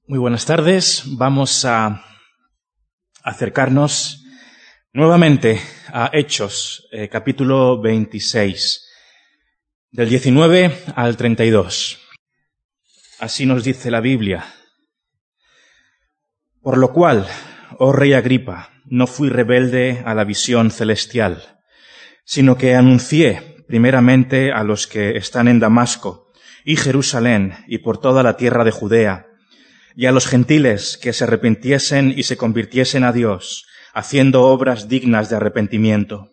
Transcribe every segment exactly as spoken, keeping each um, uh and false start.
Muy buenas tardes. Vamos a acercarnos nuevamente a Hechos, eh, capítulo veintiséis, del diecinueve al treinta y dos. Así nos dice la Biblia. Por lo cual, oh rey Agripa, no fui rebelde a la visión celestial, sino que anuncié primeramente a los que están en Damasco y Jerusalén y por toda la tierra de Judea, y a los gentiles que se arrepintiesen y se convirtiesen a Dios, haciendo obras dignas de arrepentimiento.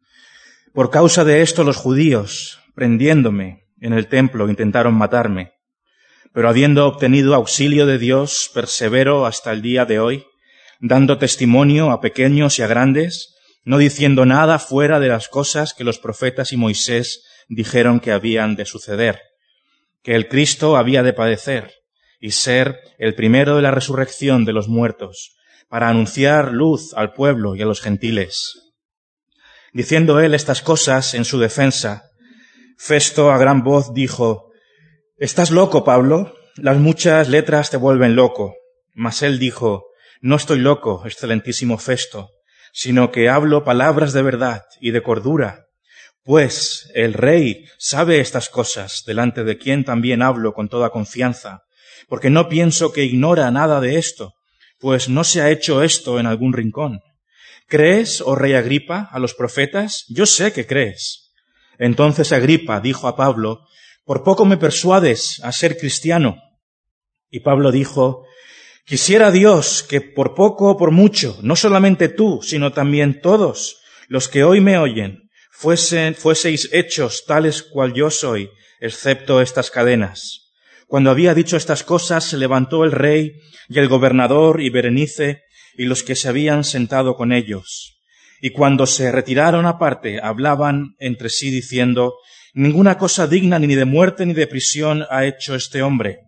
Por causa de esto los judíos, prendiéndome en el templo, intentaron matarme, pero habiendo obtenido auxilio de Dios, persevero hasta el día de hoy, dando testimonio a pequeños y a grandes, no diciendo nada fuera de las cosas que los profetas y Moisés dijeron que habían de suceder, que el Cristo había de padecer, y ser el primero de la resurrección de los muertos, para anunciar luz al pueblo y a los gentiles. Diciendo él estas cosas en su defensa, Festo a gran voz dijo: «¿Estás loco, Pablo? Las muchas letras te vuelven loco». Mas él dijo: «No estoy loco, excelentísimo Festo, sino que hablo palabras de verdad y de cordura, pues el rey sabe estas cosas, delante de quien también hablo con toda confianza, porque no pienso que ignora nada de esto, pues no se ha hecho esto en algún rincón. ¿Crees, oh rey Agripa, a los profetas? Yo sé que crees». Entonces Agripa dijo a Pablo: «Por poco me persuades a ser cristiano». Y Pablo dijo: «Quisiera Dios que por poco o por mucho, no solamente tú, sino también todos los que hoy me oyen, fuesen, fueseis hechos tales cual yo soy, excepto estas cadenas». Cuando había dicho estas cosas, se levantó el rey y el gobernador y Berenice y los que se habían sentado con ellos. Y cuando se retiraron aparte, hablaban entre sí diciendo: «Ninguna cosa digna ni de muerte ni de prisión ha hecho este hombre».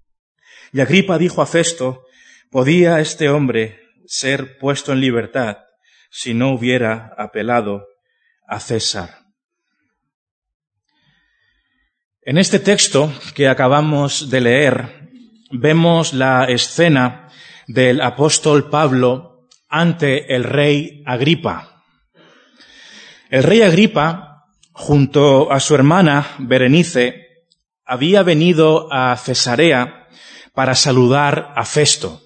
Y Agripa dijo a Festo: «¿Podía este hombre ser puesto en libertad si no hubiera apelado a César?». En este texto que acabamos de leer, vemos la escena del apóstol Pablo ante el rey Agripa. El rey Agripa, junto a su hermana Berenice, había venido a Cesarea para saludar a Festo.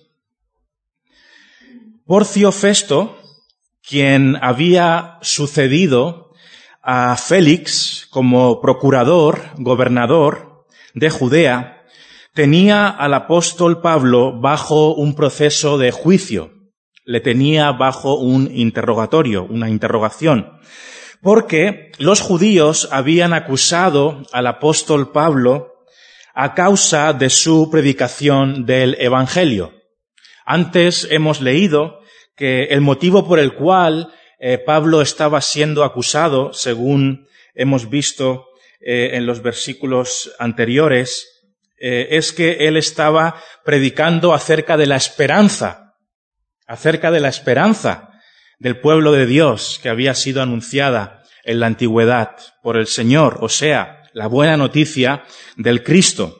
Porcio Festo, quien había sucedido a Félix como procurador, gobernador de Judea, tenía al apóstol Pablo bajo un proceso de juicio, le tenía bajo un interrogatorio, una interrogación, porque los judíos habían acusado al apóstol Pablo a causa de su predicación del Evangelio. Antes hemos leído que el motivo por el cual Eh, Pablo estaba siendo acusado, según hemos visto eh, en los versículos anteriores, eh, es que él estaba predicando acerca de la esperanza, acerca de la esperanza del pueblo de Dios que había sido anunciada en la antigüedad por el Señor, o sea, la buena noticia del Cristo.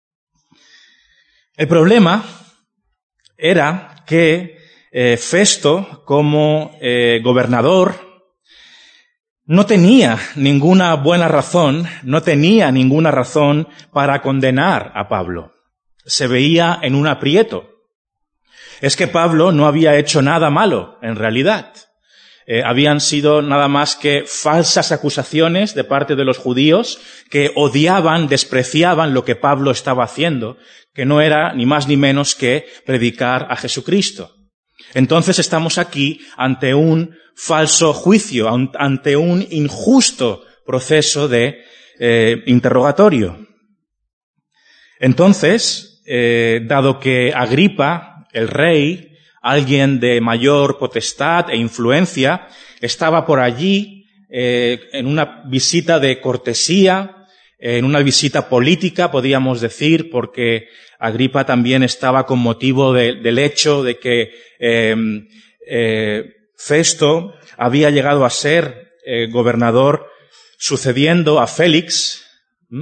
El problema era que Eh, Festo, como eh, gobernador, no tenía ninguna buena razón, no tenía ninguna razón para condenar a Pablo. Se veía en un aprieto. Es que Pablo no había hecho nada malo, en realidad. Eh, habían sido nada más que falsas acusaciones de parte de los judíos que odiaban, despreciaban lo que Pablo estaba haciendo, que no era ni más ni menos que predicar a Jesucristo. Entonces estamos aquí ante un falso juicio, ante un injusto proceso de eh, interrogatorio. Entonces, eh, dado que Agripa, el rey, alguien de mayor potestad e influencia, estaba por allí eh, en una visita de cortesía, en una visita política, podríamos decir, porque Agripa también estaba con motivo de, del hecho de que eh, eh, Festo había llegado a ser eh, gobernador sucediendo a Félix, ¿m?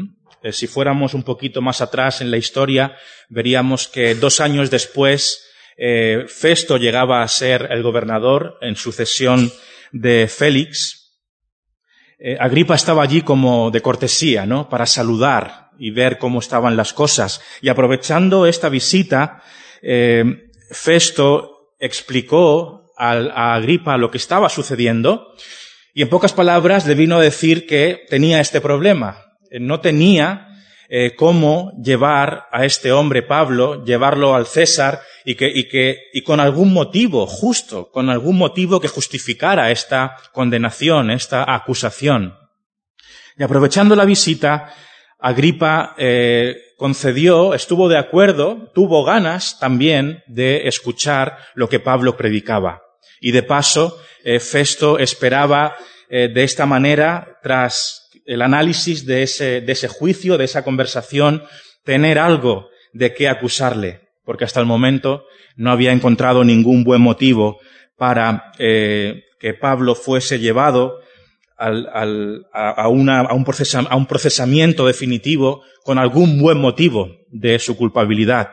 Eh, si fuéramos un poquito más atrás en la historia, veríamos que dos años después eh, Festo llegaba a ser el gobernador en sucesión de Félix. Eh, Agripa estaba allí como de cortesía, ¿no?, para saludar y ver cómo estaban las cosas. Y aprovechando esta visita, eh, Festo explicó a, a Agripa lo que estaba sucediendo y en pocas palabras le vino a decir que tenía este problema. No tenía eh, cómo llevar a este hombre Pablo, llevarlo al César y que, y que, y con algún motivo justo, con algún motivo que justificara esta condenación, esta acusación. Y aprovechando la visita, Agripa eh, concedió, estuvo de acuerdo, tuvo ganas también de escuchar lo que Pablo predicaba. Y de paso, eh, Festo esperaba eh, de esta manera, tras el análisis de ese, de ese juicio, de esa conversación, tener algo de qué acusarle, porque hasta el momento no había encontrado ningún buen motivo para eh, que Pablo fuese llevado al, al, a, a, una, a, un procesa, a un procesamiento definitivo con algún buen motivo de su culpabilidad.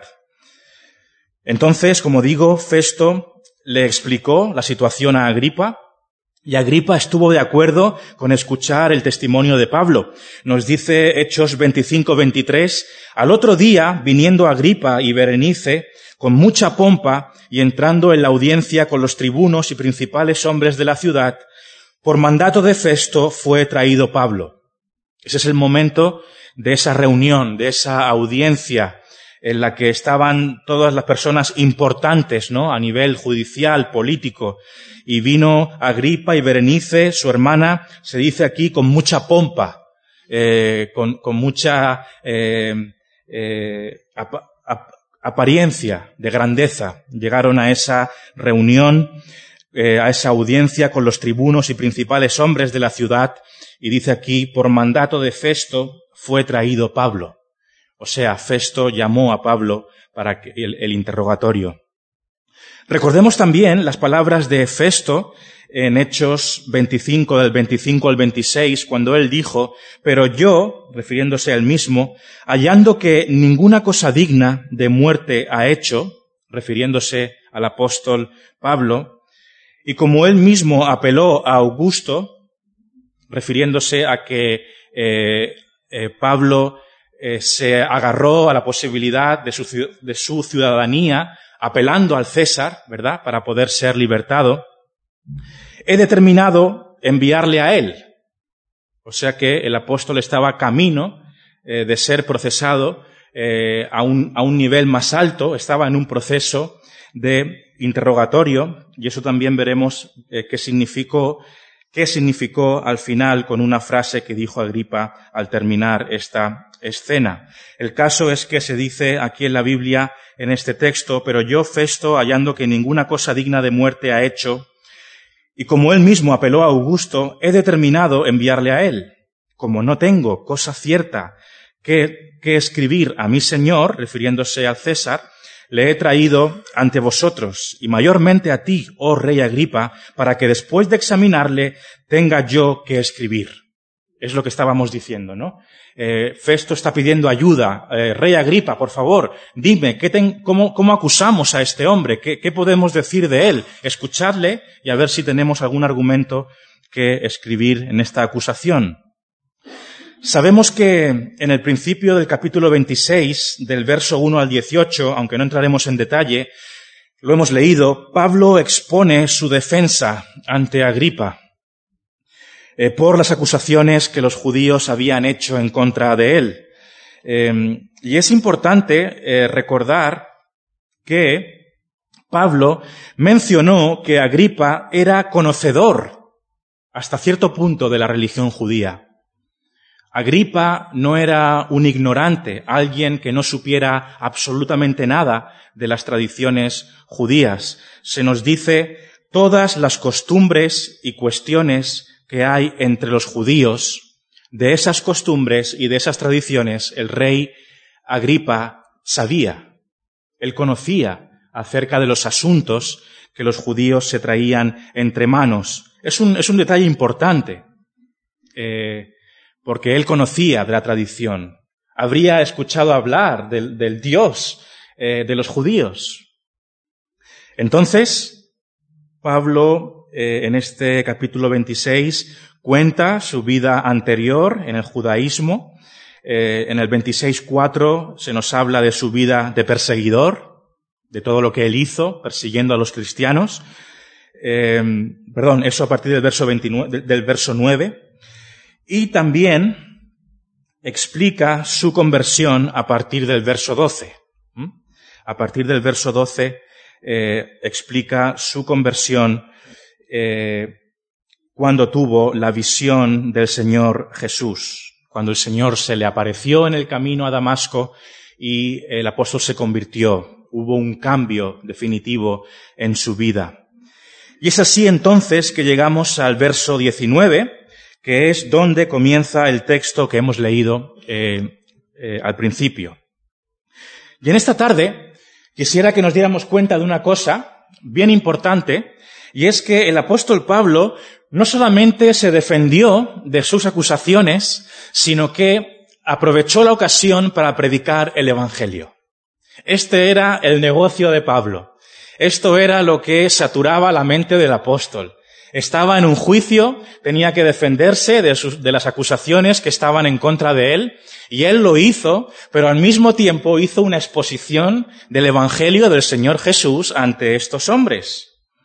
Entonces, como digo, Festo le explicó la situación a Agripa, y Agripa estuvo de acuerdo con escuchar el testimonio de Pablo. Nos dice Hechos veinticinco veintitrés, al otro día, viniendo Agripa y Berenice, con mucha pompa, y entrando en la audiencia con los tribunos y principales hombres de la ciudad, por mandato de Festo fue traído Pablo. Ese es el momento de esa reunión, de esa audiencia, en la que estaban todas las personas importantes, ¿no?, a nivel judicial, político, y vino Agripa y Berenice, su hermana, se dice aquí, con mucha pompa, eh, con, con mucha eh, eh, ap, ap, apariencia de grandeza. Llegaron a esa reunión, eh, a esa audiencia con los tribunos y principales hombres de la ciudad, y dice aquí, por mandato de Festo fue traído Pablo. O sea, Festo llamó a Pablo para el, el interrogatorio. Recordemos también las palabras de Festo en Hechos veinticinco, del veinticinco al veintiséis, cuando él dijo, pero yo, refiriéndose a él mismo, hallando que ninguna cosa digna de muerte ha hecho, refiriéndose al apóstol Pablo, y como él mismo apeló a Augusto, refiriéndose a que eh, eh, Pablo Eh, se agarró a la posibilidad de su, de su ciudadanía, apelando al César, ¿verdad?, para poder ser libertado, he determinado enviarle a él. O sea que el apóstol estaba camino eh, de ser procesado eh, a, un, a un nivel más alto, estaba en un proceso de interrogatorio, y eso también veremos eh, qué significó ¿Qué significó al final con una frase que dijo Agripa al terminar esta escena? El caso es que se dice aquí en la Biblia, en este texto, pero yo, Festo, hallando que ninguna cosa digna de muerte ha hecho, y como él mismo apeló a Augusto, he determinado enviarle a él. Como no tengo cosa cierta que, que escribir a mi Señor, refiriéndose al César, le he traído ante vosotros, y mayormente a ti, oh rey Agripa, para que después de examinarle tenga yo que escribir. Es lo que estábamos diciendo, ¿no? Eh, Festo está pidiendo ayuda. Eh, rey Agripa, por favor, dime, ¿qué ten, cómo, ¿cómo acusamos a este hombre? ¿Qué, ¿Qué podemos decir de él? Escuchadle y a ver si tenemos algún argumento que escribir en esta acusación. Sabemos que en el principio del capítulo veintiséis, del verso uno al dieciocho, aunque no entraremos en detalle, lo hemos leído, Pablo expone su defensa ante Agripa eh, por las acusaciones que los judíos habían hecho en contra de él. Eh, y es importante eh, recordar que Pablo mencionó que Agripa era conocedor hasta cierto punto de la religión judía. Agripa no era un ignorante, alguien que no supiera absolutamente nada de las tradiciones judías. Se nos dice todas las costumbres y cuestiones que hay entre los judíos. De esas costumbres y de esas tradiciones el rey Agripa sabía. Él conocía acerca de los asuntos que los judíos se traían entre manos. Es un, es un detalle importante. Eh, porque él conocía de la tradición. habría escuchado hablar del, del Dios eh, de los judíos. Entonces, Pablo, eh, en este capítulo veintiséis, cuenta su vida anterior en el judaísmo. Eh, en el veintiséis cuatro se nos habla de su vida de perseguidor, de todo lo que él hizo persiguiendo a los cristianos. Eh, perdón, eso a partir del verso veintinueve, del verso nueve. Y también explica su conversión a partir del verso doce. ¿Mm? A partir del verso doce eh, explica su conversión eh, cuando tuvo la visión del Señor Jesús, cuando el Señor se le apareció en el camino a Damasco y el apóstol se convirtió. Hubo un cambio definitivo en su vida. Y es así entonces que llegamos al verso diecinueve, que es donde comienza el texto que hemos leído eh, eh, al principio. Y en esta tarde quisiera que nos diéramos cuenta de una cosa bien importante, y es que el apóstol Pablo no solamente se defendió de sus acusaciones, sino que aprovechó la ocasión para predicar el Evangelio. Este era el negocio de Pablo. Esto era lo que saturaba la mente del apóstol. Estaba en un juicio, tenía que defenderse de, sus, de las acusaciones que estaban en contra de él, y él lo hizo, pero al mismo tiempo hizo una exposición del Evangelio del Señor Jesús ante estos hombres.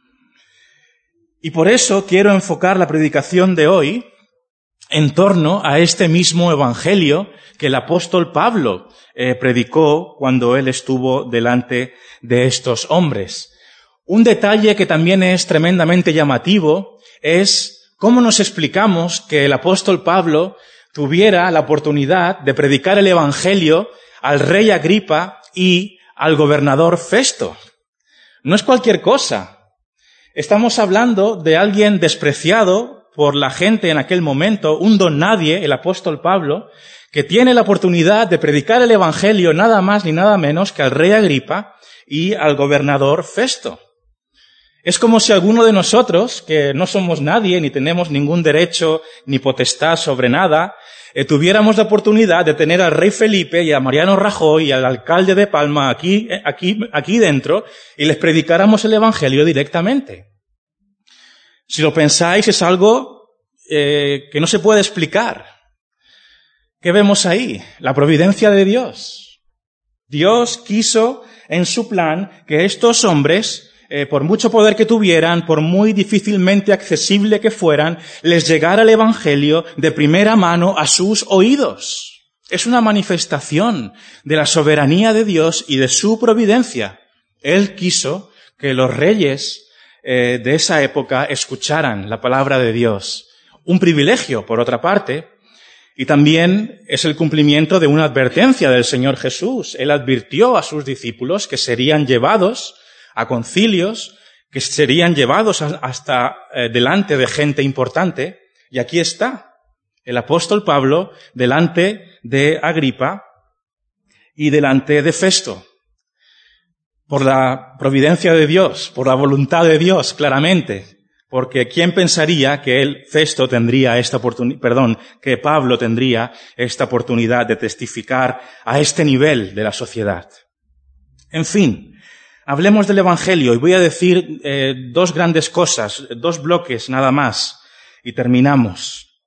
Y por eso quiero enfocar la predicación de hoy en torno a este mismo Evangelio que el apóstol Pablo eh, predicó cuando él estuvo delante de estos hombres. Un detalle que también es tremendamente llamativo es cómo nos explicamos que el apóstol Pablo tuviera la oportunidad de predicar el Evangelio al rey Agripa y al gobernador Festo. No es cualquier cosa. Estamos hablando de alguien despreciado por la gente en aquel momento, un don nadie, el apóstol Pablo, que tiene la oportunidad de predicar el Evangelio nada más ni nada menos que al rey Agripa y al gobernador Festo. Es como si alguno de nosotros, que no somos nadie, ni tenemos ningún derecho ni potestad sobre nada, eh, tuviéramos la oportunidad de tener al rey Felipe y a Mariano Rajoy y al alcalde de Palma aquí, aquí, aquí dentro y les predicáramos el Evangelio directamente. Si lo pensáis, es algo eh, que no se puede explicar. ¿Qué vemos ahí? La providencia de Dios. Dios quiso en su plan que estos hombres, eh, por mucho poder que tuvieran, por muy difícilmente accesible que fueran, les llegara el Evangelio de primera mano a sus oídos. Es una manifestación de la soberanía de Dios y de su providencia. Él quiso que los reyes eh, de esa época escucharan la palabra de Dios. Un privilegio, por otra parte, y también es el cumplimiento de una advertencia del Señor Jesús. Él advirtió a sus discípulos que serían llevados a concilios, que serían llevados hasta eh, delante de gente importante. Y aquí está el apóstol Pablo delante de Agripa y delante de Festo. Por la providencia de Dios, por la voluntad de Dios, claramente. Porque ¿quién pensaría que él, Festo, tendría esta oportunidad, perdón, que Pablo tendría esta oportunidad de testificar a este nivel de la sociedad? En fin, hablemos del Evangelio y voy a decir eh, dos grandes cosas, dos bloques nada más, y terminamos.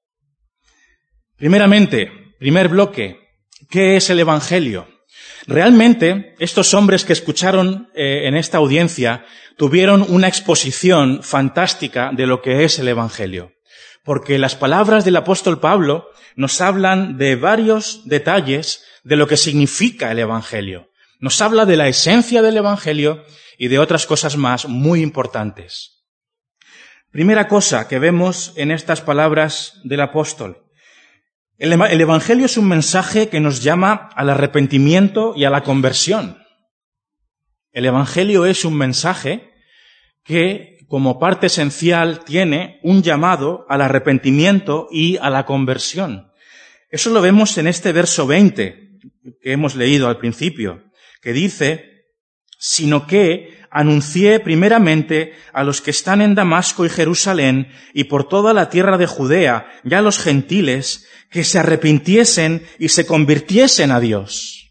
Primeramente, primer bloque, ¿qué es el Evangelio? Realmente, estos hombres que escucharon eh, en esta audiencia tuvieron una exposición fantástica de lo que es el Evangelio. Porque las palabras del apóstol Pablo nos hablan de varios detalles de lo que significa el Evangelio. Nos habla de la esencia del Evangelio y de otras cosas más muy importantes. Primera cosa que vemos en estas palabras del apóstol. El Evangelio es un mensaje que nos llama al arrepentimiento y a la conversión. El Evangelio es un mensaje que, como parte esencial, tiene un llamado al arrepentimiento y a la conversión. Eso lo vemos en este verso veinte que hemos leído al principio, que dice: sino que anuncié primeramente a los que están en Damasco y Jerusalén y por toda la tierra de Judea y a los gentiles que se arrepintiesen y se convirtiesen a Dios.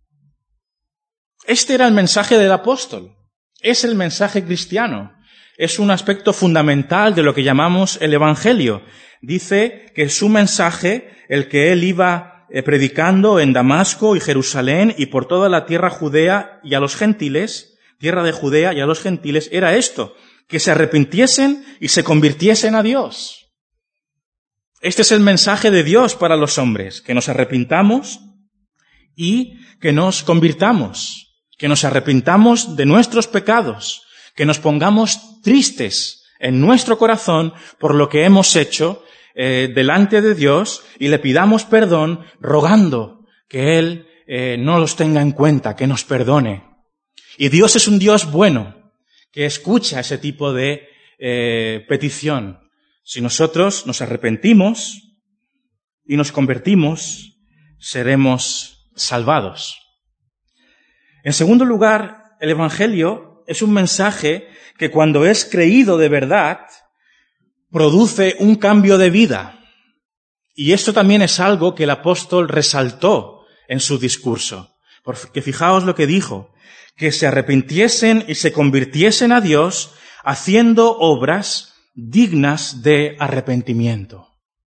Este era el mensaje del apóstol. Es el mensaje cristiano. Es un aspecto fundamental de lo que llamamos el Evangelio. Dice que su mensaje, el que él iba predicando en Damasco y Jerusalén y por toda la tierra judea y a los gentiles, tierra de Judea y a los gentiles, era esto, que se arrepintiesen y se convirtiesen a Dios. Este es el mensaje de Dios para los hombres, que nos arrepintamos y que nos convirtamos, que nos arrepintamos de nuestros pecados, que nos pongamos tristes en nuestro corazón por lo que hemos hecho eh, delante de Dios y le pidamos perdón rogando que Él eh, no los tenga en cuenta, que nos perdone. Y Dios es un Dios bueno, que escucha ese tipo de eh, petición. Si nosotros nos arrepentimos y nos convertimos, seremos salvados. En segundo lugar, el Evangelio es un mensaje que cuando es creído de verdad, produce un cambio de vida. Y esto también es algo que el apóstol resaltó en su discurso. Porque fijaos lo que dijo, que se arrepintiesen y se convirtiesen a Dios haciendo obras dignas de arrepentimiento.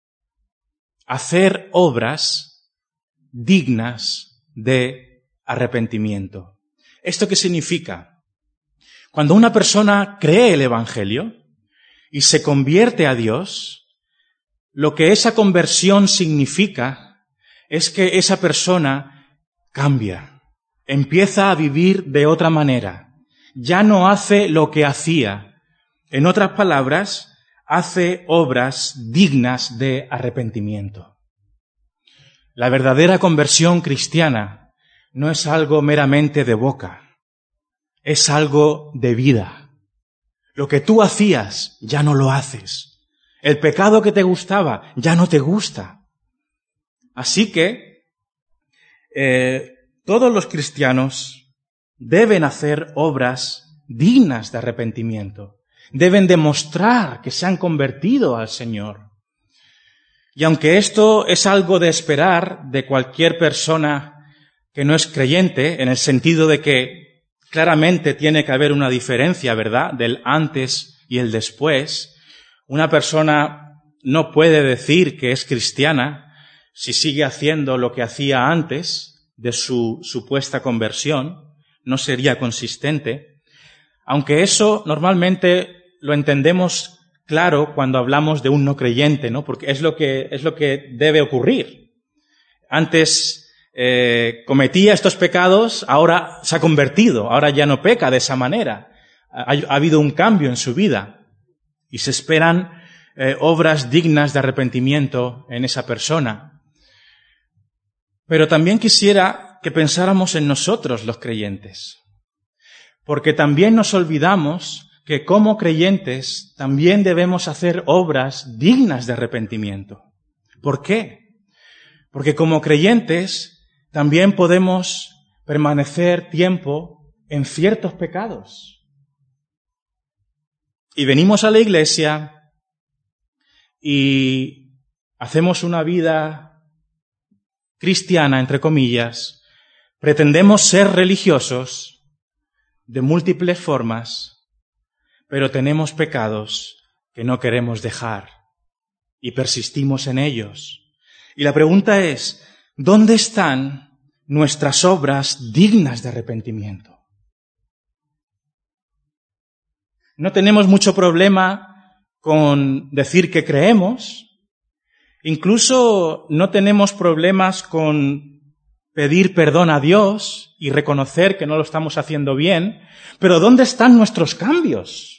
Hacer obras dignas de arrepentimiento. ¿Esto qué significa? Cuando una persona cree el Evangelio y se convierte a Dios, lo que esa conversión significa es que esa persona cambia, empieza a vivir de otra manera, ya no hace lo que hacía. En otras palabras, hace obras dignas de arrepentimiento. La verdadera conversión cristiana no es algo meramente de boca, es algo de vida. Lo que tú hacías, ya no lo haces. El pecado que te gustaba, ya no te gusta. Así que, eh, todos los cristianos deben hacer obras dignas de arrepentimiento. Deben demostrar que se han convertido al Señor. Y aunque esto es algo de esperar de cualquier persona que no es creyente, en el sentido de que claramente tiene que haber una diferencia, ¿verdad?, del antes y el después. Una persona no puede decir que es cristiana si sigue haciendo lo que hacía antes de su supuesta conversión. No sería consistente. Aunque eso normalmente lo entendemos claro cuando hablamos de un no creyente, ¿no? Porque es lo que, es lo que debe ocurrir. Antes Eh, cometía estos pecados, ahora se ha convertido, ahora ya no peca de esa manera. Ha, ha habido un cambio en su vida y se esperan eh, obras dignas de arrepentimiento en esa persona. Pero también quisiera que pensáramos en nosotros los creyentes, porque también nos olvidamos que como creyentes también debemos hacer obras dignas de arrepentimiento. ¿Por qué? Porque como creyentes también podemos permanecer tiempo en ciertos pecados. Y venimos a la iglesia y hacemos una vida cristiana, entre comillas, pretendemos ser religiosos de múltiples formas, pero tenemos pecados que no queremos dejar y persistimos en ellos. Y la pregunta es, ¿dónde están nuestras obras dignas de arrepentimiento? No tenemos mucho problema con decir que creemos, incluso no tenemos problemas con pedir perdón a Dios y reconocer que no lo estamos haciendo bien, pero ¿dónde están nuestros cambios?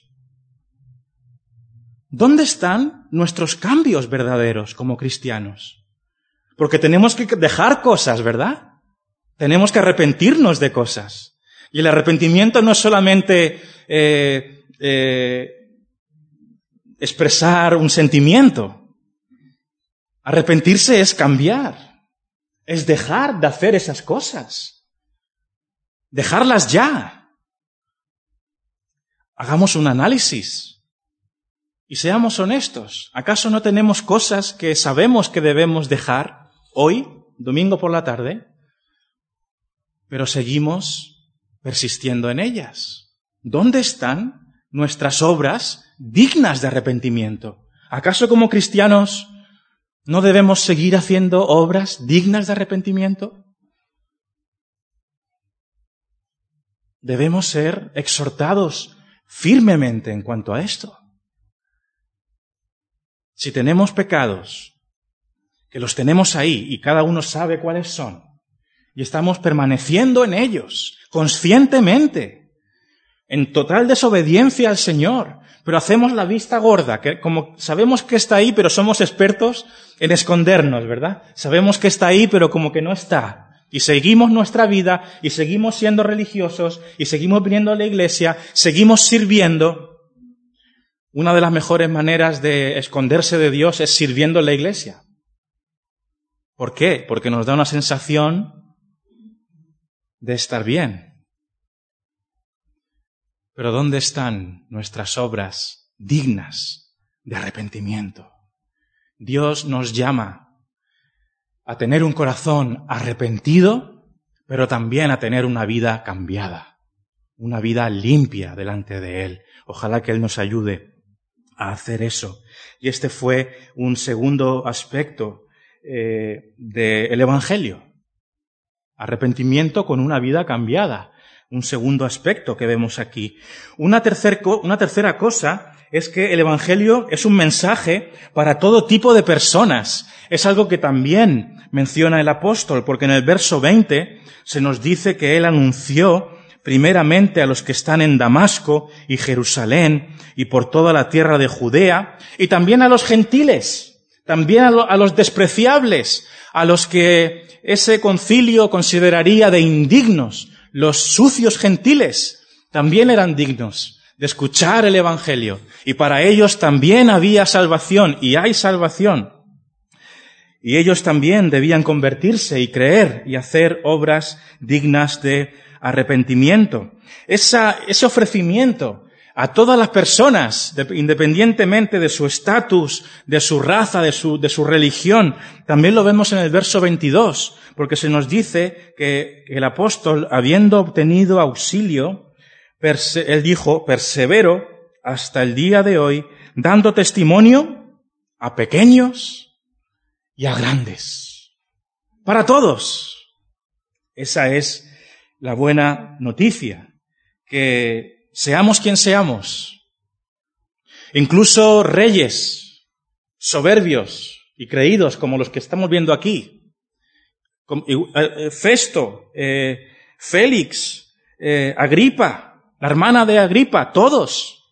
¿Dónde están nuestros cambios verdaderos como cristianos? Porque tenemos que dejar cosas, ¿verdad? Tenemos que arrepentirnos de cosas. Y el arrepentimiento no es solamente eh, eh, expresar un sentimiento. Arrepentirse es cambiar. Es dejar de hacer esas cosas. Dejarlas ya. hagamos un análisis y seamos honestos. ¿Acaso no tenemos cosas que sabemos que debemos dejar hoy, domingo por la tarde, pero seguimos persistiendo en ellas? ¿Dónde están nuestras obras dignas de arrepentimiento? ¿Acaso como cristianos no debemos seguir haciendo obras dignas de arrepentimiento? Debemos ser exhortados firmemente en cuanto a esto. Si tenemos pecados, que los tenemos ahí y cada uno sabe cuáles son, y estamos permaneciendo en ellos conscientemente, en total desobediencia al Señor, pero hacemos la vista gorda, que como sabemos que está ahí, pero somos expertos en escondernos, ¿verdad? Sabemos que está ahí, pero como que no está. Y seguimos nuestra vida, y seguimos siendo religiosos, y seguimos viniendo a la iglesia, seguimos sirviendo. Una de las mejores maneras de esconderse de Dios es sirviendo en la iglesia. ¿Por qué? Porque nos da una sensación de estar bien. Pero ¿dónde están nuestras obras dignas de arrepentimiento? Dios nos llama a tener un corazón arrepentido, pero también a tener una vida cambiada, una vida limpia delante de Él. Ojalá que Él nos ayude a hacer eso. Y este fue un segundo aspecto eh, del Evangelio. Arrepentimiento con una vida cambiada. Un segundo aspecto que vemos aquí. Una, tercer, una tercera cosa es que el Evangelio es un mensaje para todo tipo de personas. Es algo que también menciona el apóstol, porque en el verso veinte se nos dice que él anunció primeramente a los que están en Damasco y Jerusalén y por toda la tierra de Judea, y también a los gentiles, también a, lo, a los despreciables, a los que ese concilio consideraría de indignos. Los sucios gentiles también eran dignos de escuchar el Evangelio, y para ellos también había salvación, y hay salvación. Y ellos también debían convertirse y creer y hacer obras dignas de arrepentimiento. Esa, ese ofrecimiento a todas las personas, de, independientemente de su estatus, de su raza, de su, de su religión, también lo vemos en el verso veintidós, porque se nos dice que el apóstol, habiendo obtenido auxilio, perse, él dijo, persevero hasta el día de hoy, dando testimonio a pequeños y a grandes. Para todos. Esa es la buena noticia, que seamos quien seamos, incluso reyes soberbios y creídos como los que estamos viendo aquí, Festo, eh, Félix, eh, Agripa, la hermana de Agripa, todos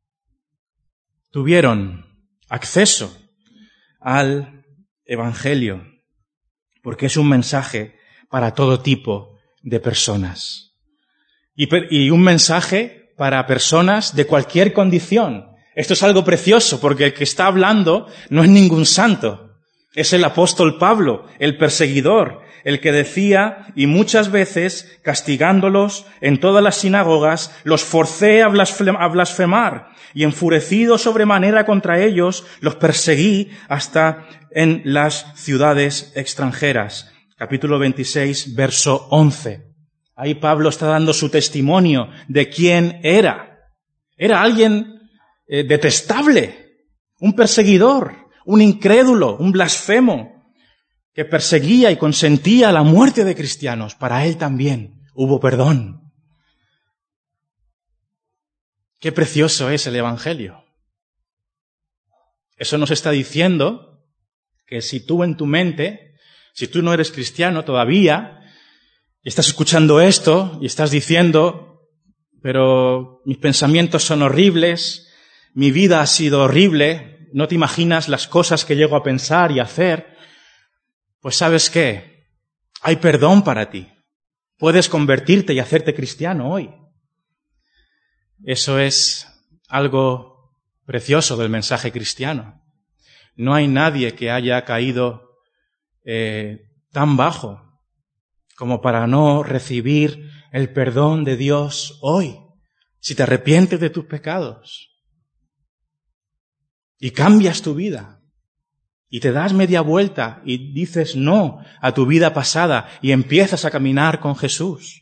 tuvieron acceso al Evangelio, porque es un mensaje para todo tipo de personas. Y, per, y un mensaje para personas de cualquier condición. Esto es algo precioso, porque el que está hablando no es ningún santo. Es el apóstol Pablo, el perseguidor, el que decía, y muchas veces, castigándolos en todas las sinagogas, los forcé a blasfemar, y enfurecido sobremanera contra ellos, los perseguí hasta en las ciudades extranjeras. Capítulo veintiséis, verso once. Ahí Pablo está dando su testimonio de quién era. Era alguien eh, detestable, un perseguidor, un incrédulo, un blasfemo, que perseguía y consentía la muerte de cristianos. Para él también hubo perdón. Qué precioso es el Evangelio. Eso nos está diciendo que si tú en tu mente, si tú no eres cristiano todavía, y estás escuchando esto y estás diciendo, pero mis pensamientos son horribles, mi vida ha sido horrible, no te imaginas las cosas que llego a pensar y a hacer, pues ¿sabes qué? Hay perdón para ti. Puedes convertirte y hacerte cristiano hoy. Eso es algo precioso del mensaje cristiano. No hay nadie que haya caído eh, tan bajo como para no recibir el perdón de Dios hoy. si te arrepientes de tus pecados y cambias tu vida y te das media vuelta y dices no a tu vida pasada y empiezas a caminar con Jesús.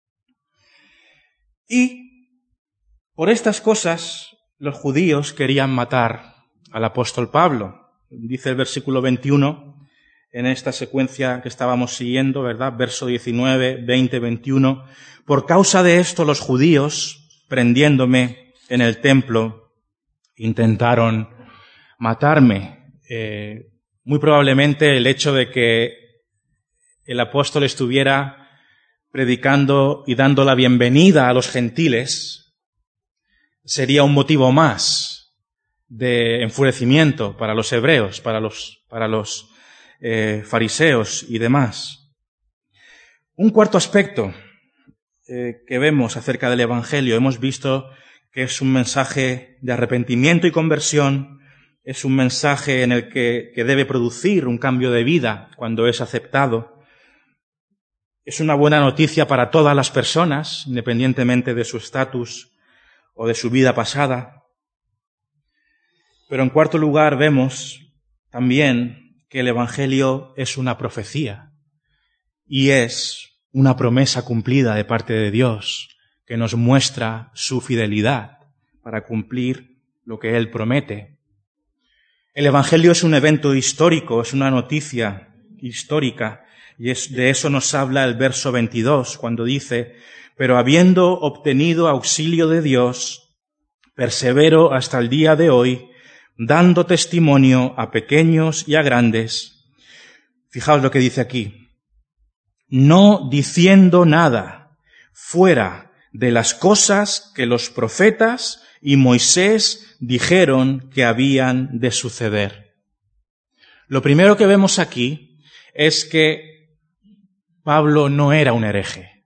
Y por estas cosas los judíos querían matar al apóstol Pablo. Dice el versículo veintiuno, en esta secuencia que estábamos siguiendo, ¿verdad? Verso diecinueve, veinte, veintiuno. Por causa de esto los judíos, prendiéndome en el templo, intentaron matarme. Eh, muy probablemente el hecho de que el apóstol estuviera predicando y dando la bienvenida a los gentiles sería un motivo más de enfurecimiento para los hebreos, para los, para los eh, fariseos y demás. Un cuarto aspecto eh, que vemos acerca del Evangelio, hemos visto que es un mensaje de arrepentimiento y conversión, es un mensaje en el que, que debe producir un cambio de vida cuando es aceptado. Es una buena noticia para todas las personas, independientemente de su estatus o de su vida pasada. Pero en cuarto lugar vemos también que el Evangelio es una profecía y es una promesa cumplida de parte de Dios que nos muestra su fidelidad para cumplir lo que Él promete. El Evangelio es un evento histórico, es una noticia histórica, y es, de eso nos habla el verso veintidós, cuando dice: pero habiendo obtenido auxilio de Dios, persevero hasta el día de hoy, dando testimonio a pequeños y a grandes. Fijaos lo que dice aquí: no diciendo nada fuera de las cosas que los profetas y Moisés dijeron que habían de suceder. Lo primero que vemos aquí es que Pablo no era un hereje.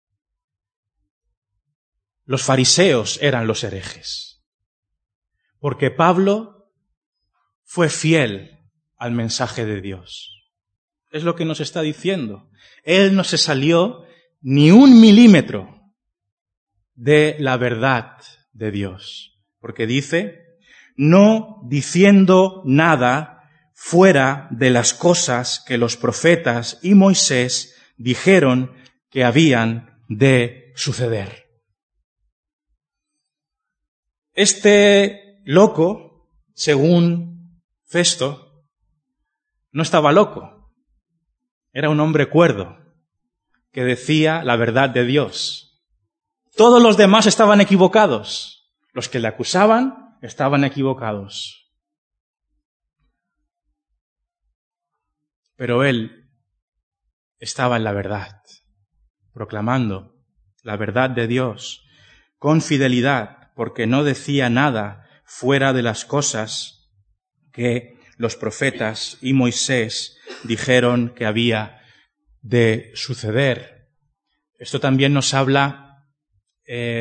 Los fariseos eran los herejes, porque Pablo fue fiel al mensaje de Dios. Es lo que nos está diciendo. Él no se salió ni un milímetro de la verdad de Dios, porque dice: no diciendo nada fuera de las cosas que los profetas y Moisés dijeron que habían de suceder. Este loco, según Festo, no estaba loco. Era un hombre cuerdo que decía la verdad de Dios. Todos los demás estaban equivocados. Los que le acusaban estaban equivocados. Pero él estaba en la verdad, proclamando la verdad de Dios con fidelidad, porque no decía nada fuera de las cosas que los profetas y Moisés dijeron que había de suceder. Esto también nos habla eh,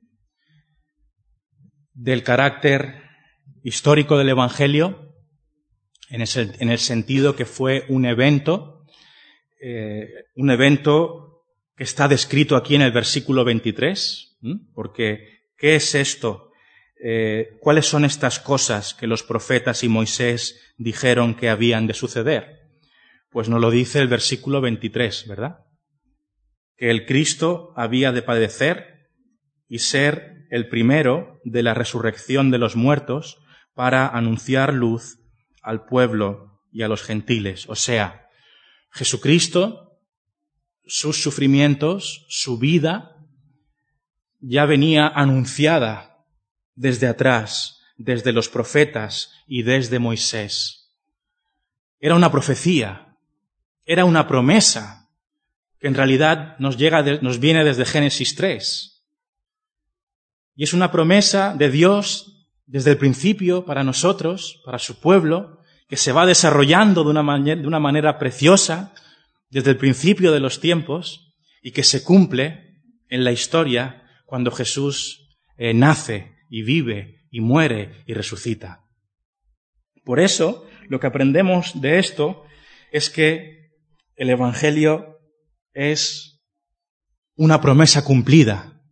del carácter histórico del Evangelio, en, ese, en el sentido que fue un evento, eh, un evento que está descrito aquí en el versículo veintitrés, ¿eh? Porque ¿qué es esto? Eh, ¿Cuáles son estas cosas que los profetas y Moisés dijeron que habían de suceder? Pues nos lo dice el versículo veintitrés, ¿verdad? Que el Cristo había de padecer y ser el primero de la resurrección de los muertos para anunciar luz al pueblo y a los gentiles. O sea, Jesucristo, sus sufrimientos, su vida, ya venía anunciada desde atrás, desde los profetas y desde Moisés. Era una profecía, era una promesa que en realidad nos llega, de, nos viene desde Génesis tres. Y es una promesa de Dios desde el principio para nosotros, para su pueblo, que se va desarrollando de una manera, de una manera preciosa desde el principio de los tiempos y que se cumple en la historia cuando Jesús eh, nace y vive y muere y resucita. Por eso, lo que aprendemos de esto es que el Evangelio es una promesa cumplida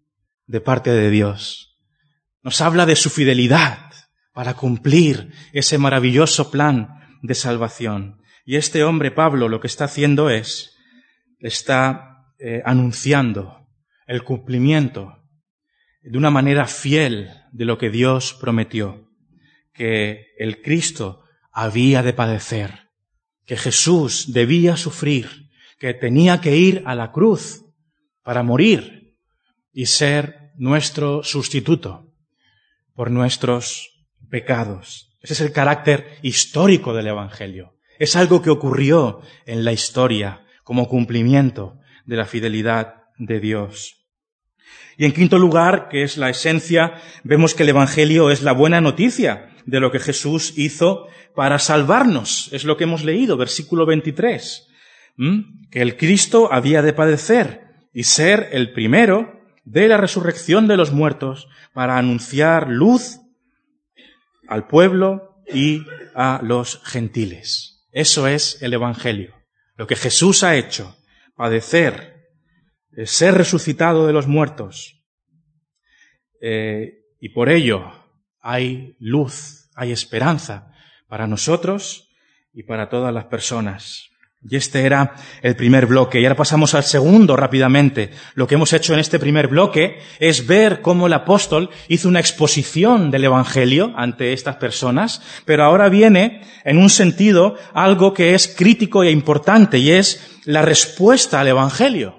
de parte de Dios. Nos habla de su fidelidad para cumplir ese maravilloso plan de salvación. Y este hombre, Pablo, lo que está haciendo es, está eh, anunciando el cumplimiento de una manera fiel de lo que Dios prometió, que el Cristo había de padecer, que Jesús debía sufrir, que tenía que ir a la cruz para morir y ser nuestro sustituto por nuestros pecados. Ese es el carácter histórico del Evangelio. Es algo que ocurrió en la historia como cumplimiento de la fidelidad de Dios. Y en quinto lugar, que es la esencia, vemos que el Evangelio es la buena noticia de lo que Jesús hizo para salvarnos. Es lo que hemos leído, versículo veintitrés. ¿Mm? Que el Cristo había de padecer y ser el primero de la resurrección de los muertos para anunciar luz al pueblo y a los gentiles. Eso es el Evangelio. Lo que Jesús ha hecho, padecer, ser resucitado de los muertos. Eh, y por ello hay luz, hay esperanza para nosotros y para todas las personas. Y este era el primer bloque. Y ahora pasamos al segundo rápidamente. Lo que hemos hecho en este primer bloque es ver cómo el apóstol hizo una exposición del Evangelio ante estas personas, pero ahora viene en un sentido algo que es crítico e importante, y es la respuesta al Evangelio.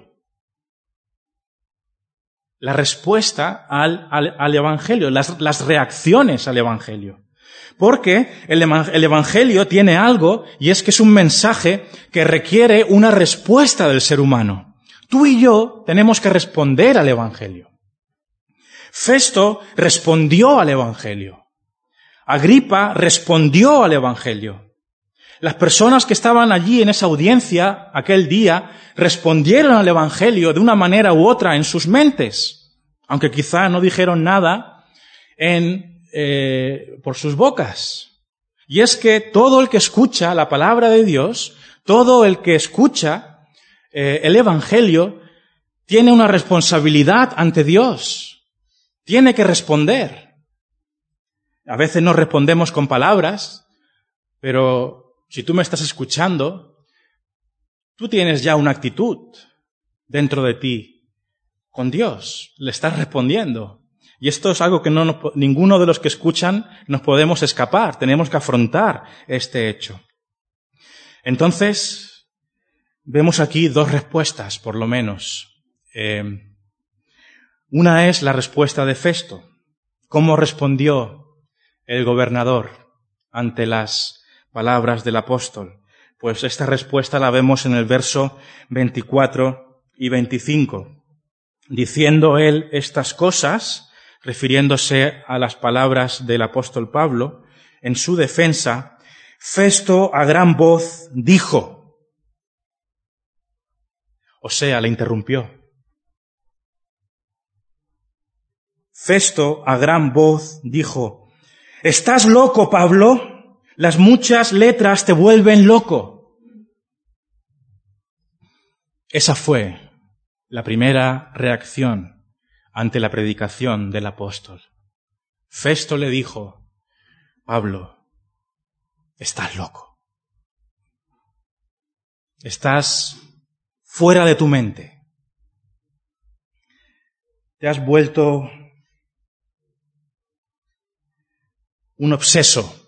La respuesta al, al, al Evangelio, las, las reacciones al Evangelio. Porque el, el Evangelio tiene algo, y es que es un mensaje que requiere una respuesta del ser humano. Tú y yo tenemos que responder al Evangelio. Festo respondió al Evangelio. Agripa respondió al Evangelio. Las personas que estaban allí en esa audiencia aquel día respondieron al Evangelio de una manera u otra en sus mentes, aunque quizá no dijeron nada en Eh, por sus bocas. Y es que todo el que escucha la palabra de Dios, todo el que escucha eh, el Evangelio, tiene una responsabilidad ante Dios. Tiene que responder. A veces no respondemos con palabras, pero si tú me estás escuchando, tú tienes ya una actitud dentro de ti con Dios. Le estás respondiendo. Y esto es algo que no nos, ninguno de los que escuchan nos podemos escapar. Tenemos que afrontar este hecho. Entonces, vemos aquí dos respuestas, por lo menos. Eh, una es la respuesta de Festo. ¿Cómo respondió el gobernador ante las palabras del apóstol? Pues esta respuesta la vemos en el verso veinticuatro y veinticinco. Diciendo él estas cosas, refiriéndose a las palabras del apóstol Pablo, en su defensa, Festo a gran voz dijo, o sea, le interrumpió. Festo a gran voz dijo, ¿estás loco, Pablo? Las muchas letras te vuelven loco. Esa fue la primera reacción ante la predicación del apóstol. Festo le dijo, Pablo, estás loco. Estás fuera de tu mente. Te has vuelto un obseso.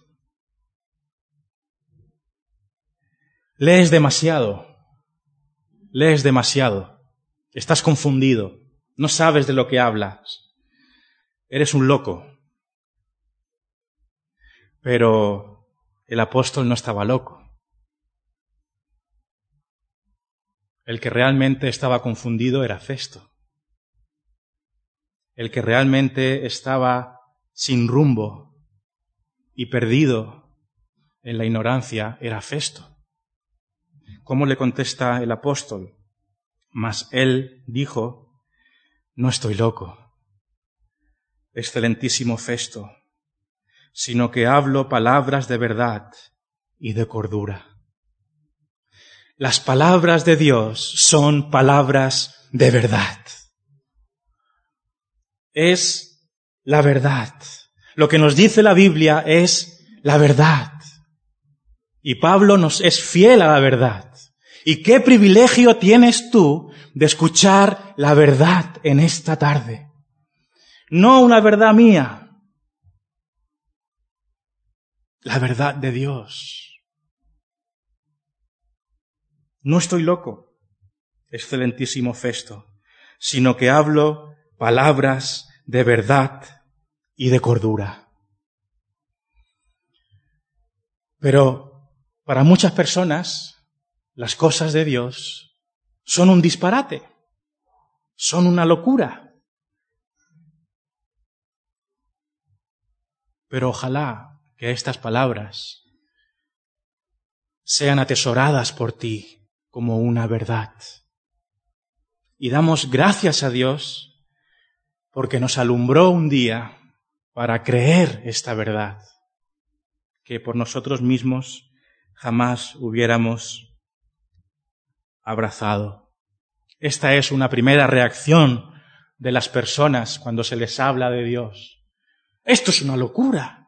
Lees demasiado. Lees demasiado. Estás confundido. No sabes de lo que hablas. Eres un loco. Pero el apóstol no estaba loco. El que realmente estaba confundido era Festo. El que realmente estaba sin rumbo y perdido en la ignorancia era Festo. ¿Cómo le contesta el apóstol? Mas él dijo, no estoy loco, excelentísimo Festo, sino que hablo palabras de verdad y de cordura. Las palabras de Dios son palabras de verdad. es la verdad. Lo que nos dice la Biblia es la verdad. Y Pablo nos es fiel a la verdad. ¿Y qué privilegio tienes tú de escuchar la verdad en esta tarde? No una verdad mía, la verdad de Dios. No estoy loco, excelentísimo Festo, sino que hablo palabras de verdad y de cordura. Pero para muchas personas, las cosas de Dios son un disparate, son una locura. Pero ojalá que estas palabras sean atesoradas por ti como una verdad. Y damos gracias a Dios porque nos alumbró un día para creer esta verdad, que por nosotros mismos jamás hubiéramos abrazado. Esta es una primera reacción de las personas cuando se les habla de Dios. Esto es una locura.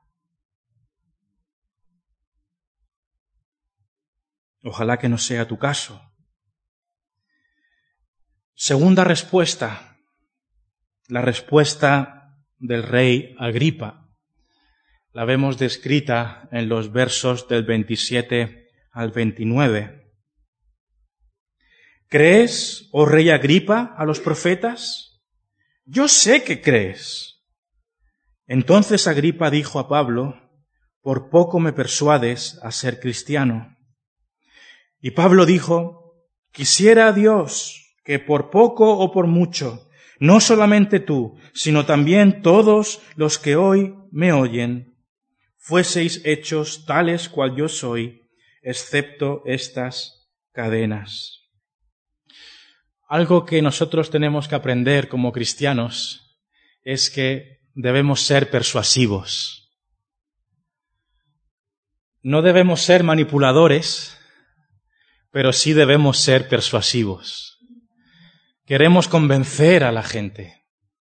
Ojalá que no sea tu caso. Segunda respuesta, la respuesta del rey Agripa. La vemos descrita en los versos del veintisiete al veintinueve. ¿Crees, oh rey Agripa, a los profetas? Yo sé que crees. Entonces Agripa dijo a Pablo, por poco me persuades a ser cristiano. Y Pablo dijo, quisiera a Dios que por poco o por mucho, no solamente tú, sino también todos los que hoy me oyen, fueseis hechos tales cual yo soy, excepto estas cadenas. Algo que nosotros tenemos que aprender como cristianos es que debemos ser persuasivos. No debemos ser manipuladores, pero sí debemos ser persuasivos. Queremos convencer a la gente.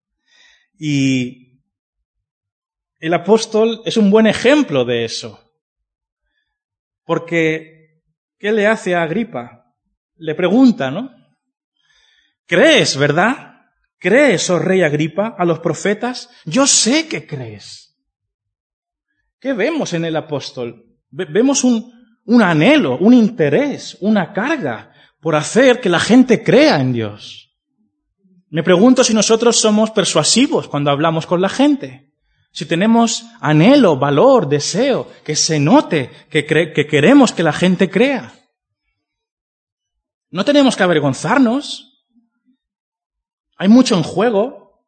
Y el apóstol es un buen ejemplo de eso. Porque, ¿qué le hace a Agripa? Le pregunta, ¿no? ¿Crees, verdad? ¿Crees, oh rey Agripa, a los profetas? Yo sé que crees. ¿Qué vemos en el apóstol? Vemos un, un anhelo, un interés, una carga por hacer que la gente crea en Dios. Me pregunto si nosotros somos persuasivos cuando hablamos con la gente. Si tenemos anhelo, valor, deseo, que se note que, cre- que queremos que la gente crea. No tenemos que avergonzarnos. Hay mucho en juego.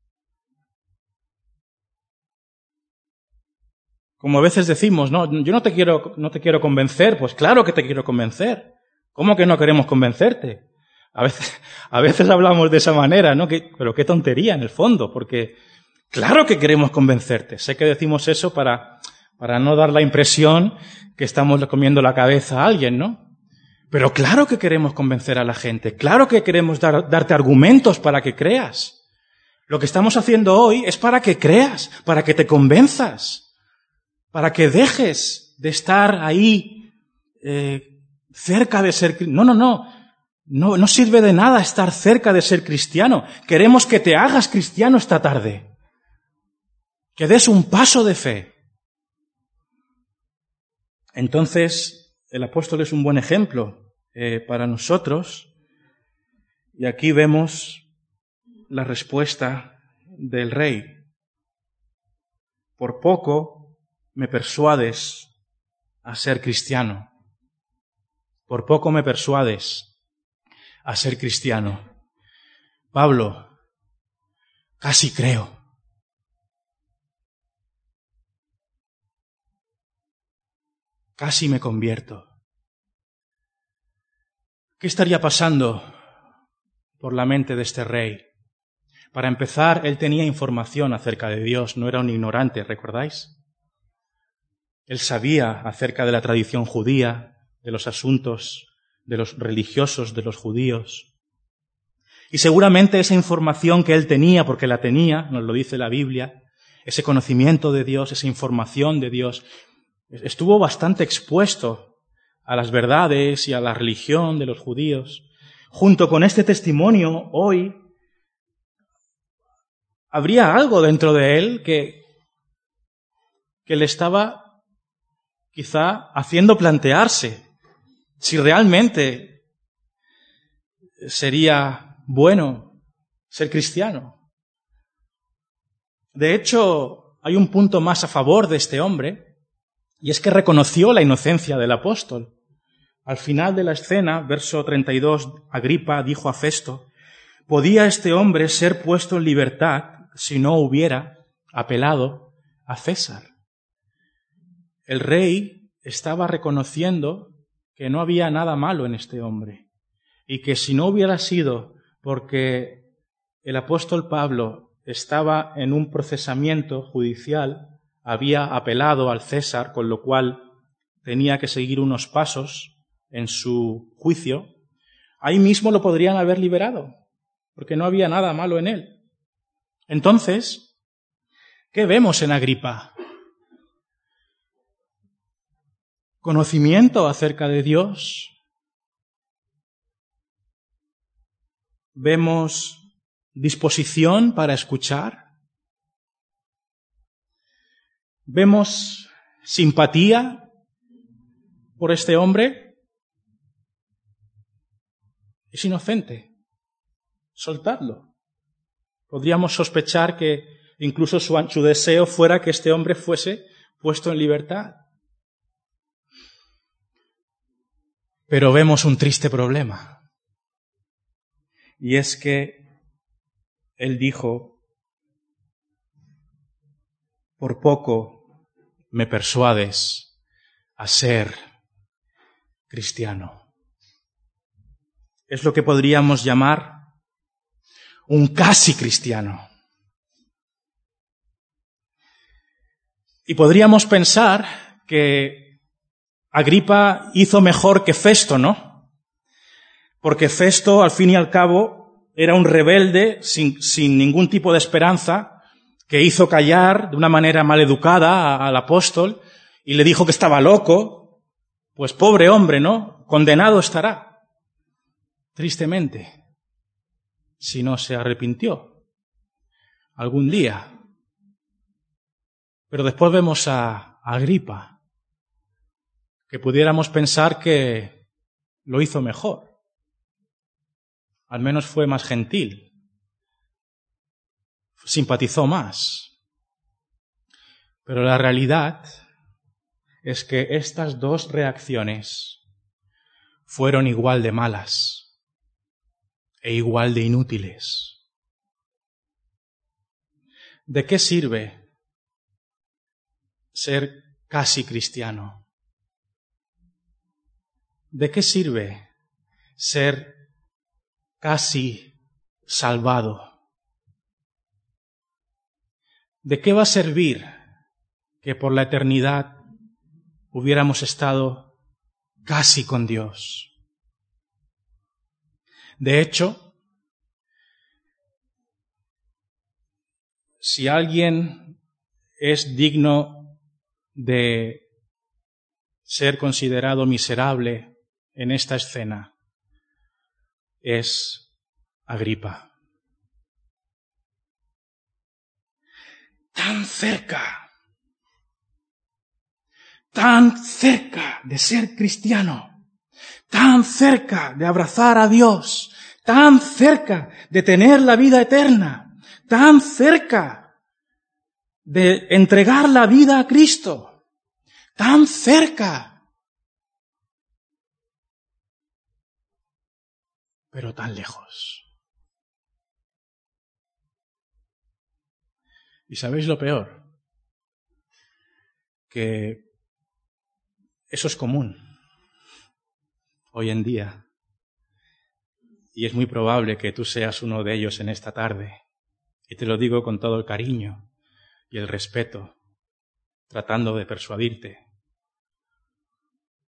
Como a veces decimos, no, yo no te quiero, no te quiero convencer. Pues claro que te quiero convencer. ¿Cómo que no queremos convencerte? A veces, a veces hablamos de esa manera, ¿no? Que, pero qué tontería en el fondo, porque claro que queremos convencerte. Sé que decimos eso para, para no dar la impresión que estamos comiendo la cabeza a alguien, ¿no? Pero claro que queremos convencer a la gente. Claro que queremos dar, darte argumentos para que creas. Lo que estamos haciendo hoy es para que creas, para que te convenzas, para que dejes de estar ahí eh, cerca de ser... No, no, no. No, no sirve de nada estar cerca de ser cristiano. Queremos que te hagas cristiano esta tarde. Que des un paso de fe. Entonces, el apóstol es un buen ejemplo eh, para nosotros. Y aquí vemos la respuesta del rey. Por poco me persuades a ser cristiano. Por poco me persuades a ser cristiano. Pablo, casi creo. Casi me convierto. ¿Qué estaría pasando por la mente de este rey? Para empezar, él tenía información acerca de Dios, no era un ignorante, ¿recordáis? Él sabía acerca de la tradición judía, de los asuntos de los religiosos, de los judíos. Y seguramente esa información que él tenía, porque la tenía, nos lo dice la Biblia, ese conocimiento de Dios, esa información de Dios, estuvo bastante expuesto a las verdades y a la religión de los judíos. Junto con este testimonio, hoy, habría algo dentro de él que, que le estaba quizá haciendo plantearse si realmente sería bueno ser cristiano. De hecho, hay un punto más a favor de este hombre, y es que reconoció la inocencia del apóstol. Al final de la escena, verso treinta y dos, Agripa dijo a Festo: ¿podía este hombre ser puesto en libertad si no hubiera apelado a César? El rey estaba reconociendo que no había nada malo en este hombre y que si no hubiera sido porque el apóstol Pablo estaba en un procesamiento judicial, había apelado al César, con lo cual tenía que seguir unos pasos en su juicio, ahí mismo lo podrían haber liberado, porque no había nada malo en él. Entonces, ¿qué vemos en Agripa? Conocimiento acerca de Dios. Vemos disposición para escuchar. Vemos simpatía por este hombre. Es inocente. Soltadlo. Podríamos sospechar que incluso su, su deseo fuera que este hombre fuese puesto en libertad. Pero vemos un triste problema. Y es que él dijo: por poco me persuades a ser cristiano. Es lo que podríamos llamar un casi cristiano. Y podríamos pensar que Agripa hizo mejor que Festo, ¿no? Porque Festo, al fin y al cabo, era un rebelde sin, sin ningún tipo de esperanza, que hizo callar de una manera maleducada al apóstol y le dijo que estaba loco. Pues pobre hombre, ¿no? Condenado estará, tristemente, si no se arrepintió algún día. Pero después vemos a Agripa, que pudiéramos pensar que lo hizo mejor. Al menos fue más gentil. Simpatizó más. Pero la realidad es que estas dos reacciones fueron igual de malas e igual de inútiles. ¿De qué sirve ser casi cristiano? ¿De qué sirve ser casi salvado? ¿De qué va a servir que por la eternidad hubiéramos estado casi con Dios? De hecho, si alguien es digno de ser considerado miserable en esta escena, es Agripa. Tan cerca, tan cerca de ser cristiano, tan cerca de abrazar a Dios, tan cerca de tener la vida eterna, tan cerca de entregar la vida a Cristo, tan cerca, pero tan lejos. ¿Y sabéis lo peor? Que eso es común hoy en día. Y es muy probable que tú seas uno de ellos en esta tarde. Y te lo digo con todo el cariño y el respeto, tratando de persuadirte.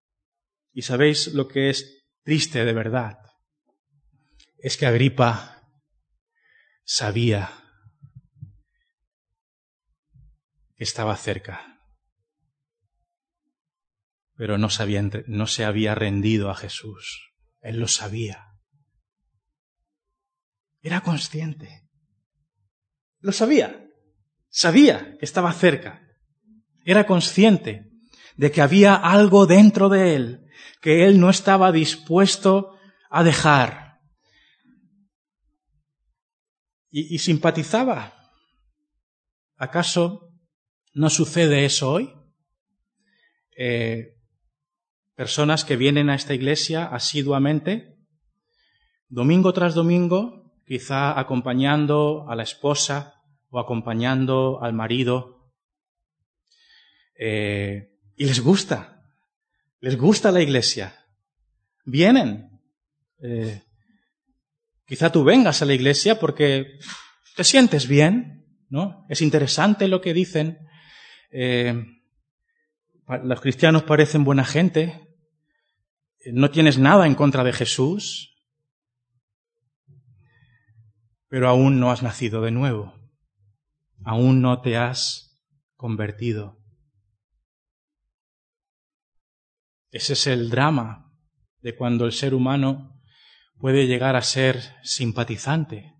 ¿Y sabéis lo que es triste de verdad? Es que Agripa sabía que estaba cerca, pero no se había, no se había rendido a Jesús. Él lo sabía. Era consciente. Lo sabía. Sabía que estaba cerca. Era consciente de que había algo dentro de él que él no estaba dispuesto a dejar. Y, y simpatizaba. ¿Acaso no sucede eso hoy? Eh, personas que vienen a esta iglesia asiduamente, domingo tras domingo, quizá acompañando a la esposa o acompañando al marido, eh, y les gusta, les gusta la iglesia. Vienen. Eh, quizá tú vengas a la iglesia porque te sientes bien, ¿no? Es interesante lo que dicen. Eh, los cristianos parecen buena gente. No tienes nada en contra de Jesús, pero aún no has nacido de nuevo. Aún no te has convertido. Ese es el drama de cuando el ser humano puede llegar a ser simpatizante,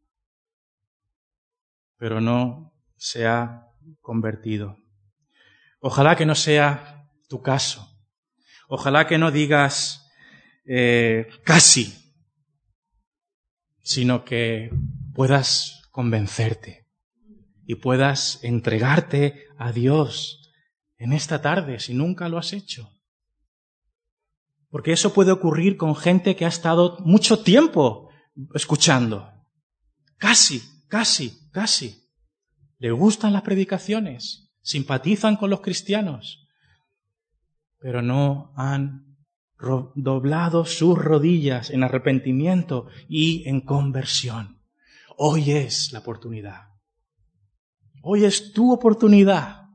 pero no se ha convertido. Ojalá que no sea tu caso. Ojalá que no digas eh, casi, sino que puedas convencerte y puedas entregarte a Dios en esta tarde, si nunca lo has hecho. Porque eso puede ocurrir con gente que ha estado mucho tiempo escuchando. Casi, casi, casi. Le gustan las predicaciones, simpatizan con los cristianos, pero no han doblado sus rodillas en arrepentimiento y en conversión. Hoy es la oportunidad. Hoy es tu oportunidad.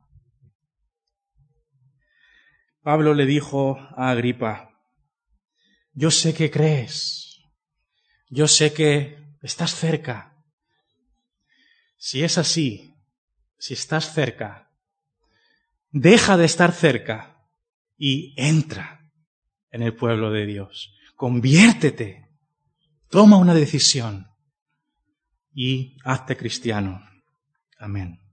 Pablo le dijo a Agripa: yo sé que crees, yo sé que estás cerca. Si es así, si estás cerca, deja de estar cerca y entra en el pueblo de Dios. Conviértete, toma una decisión y hazte cristiano. Amén.